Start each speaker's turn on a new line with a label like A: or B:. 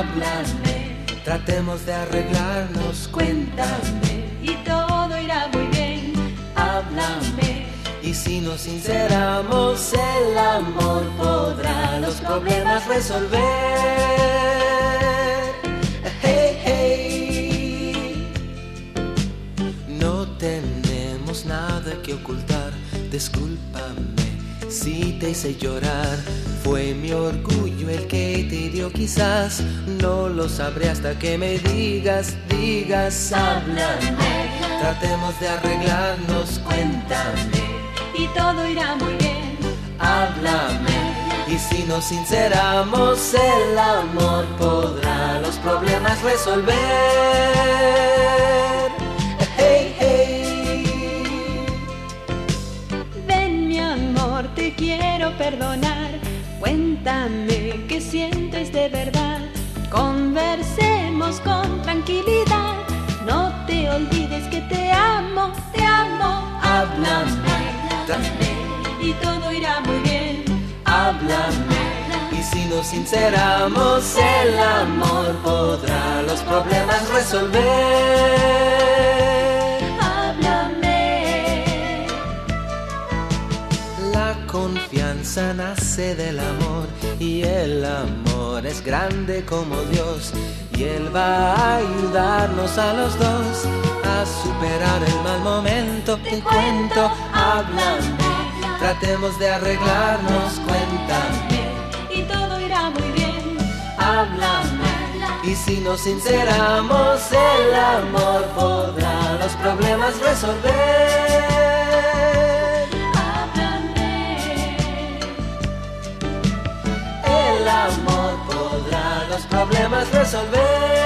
A: háblame. Tratemos de arreglarnos, cuéntame,
B: y todo irá muy bien.
A: háblame. Y si nos sinceramos, el amor podrá los problemas resolver. Hey, hey. No tenemos nada que ocultar, discúlpame si te hice llorar. Fue mi orgullo el que te hirió, quizás no lo sabré hasta que me digas, háblame. Tratemos de arreglarnos, cuéntame,
B: Y todo irá muy bien.
A: háblame. Y si nos sinceramos, el amor podrá los problemas resolver. Hey, hey.
B: Ven, mi amor, te quiero perdonar. Cuéntame qué sientes de verdad. Conversemos con tranquilidad. No te olvides que te amo,
A: Háblame,
B: y todo irá muy bien.
A: háblame. Y si nos sinceramos, el amor podrá los problemas resolver.
B: Háblame.
A: La confianza nace del amor y el amor es grande como Dios, y Él va a ayudarnos a los dos a superar el mal momento. Te cuento, háblame. Tratemos de arreglarnos, cuéntame,
B: Y todo irá muy bien.
A: háblame. Y si nos sinceramos, el amor podrá los problemas resolver.
B: Háblame.
A: El amor podrá los problemas resolver.